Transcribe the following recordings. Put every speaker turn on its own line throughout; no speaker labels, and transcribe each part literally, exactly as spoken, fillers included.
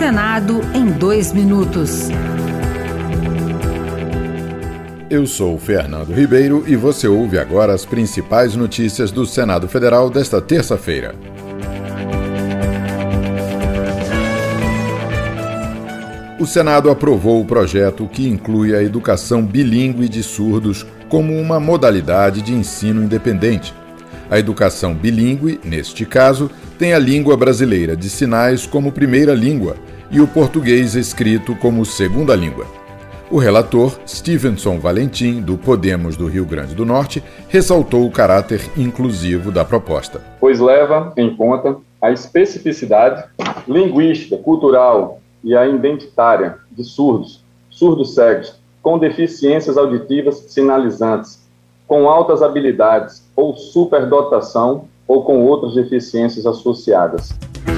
Senado em dois minutos.
Eu sou Fernando Ribeiro e você ouve agora as principais notícias do Senado Federal desta terça-feira. O Senado aprovou o projeto que inclui a educação bilíngue de surdos como uma modalidade de ensino independente. A educação bilíngue, neste caso, tem a língua brasileira de sinais como primeira língua e o português escrito como segunda língua. O relator, Stevenson Valentim, do Podemos do Rio Grande do Norte, ressaltou o caráter inclusivo da proposta.
Pois leva em conta a especificidade linguística, cultural e a identitária de surdos, surdos cegos, com deficiências auditivas sinalizantes, com altas habilidades ou superdotação ou com outras deficiências associadas.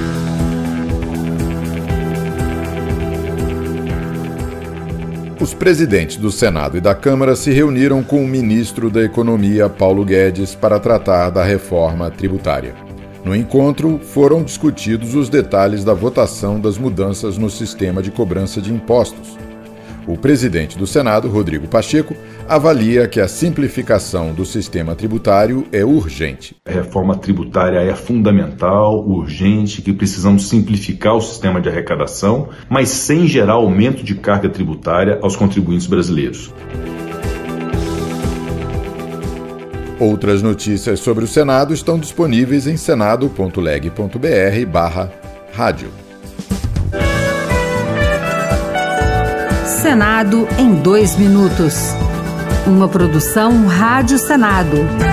Os presidentes do Senado e da Câmara se reuniram com o ministro da Economia, Paulo Guedes, para tratar da reforma tributária. No encontro, foram discutidos os detalhes da votação das mudanças no sistema de cobrança de impostos. O presidente do Senado, Rodrigo Pacheco, avalia que a simplificação do sistema tributário é urgente.
A reforma tributária é fundamental, urgente, que precisamos simplificar o sistema de arrecadação, mas sem gerar aumento de carga tributária aos contribuintes brasileiros.
Outras notícias sobre o Senado estão disponíveis em senado ponto leg ponto br barra rádio.
Senado em dois minutos. Uma produção Rádio Senado.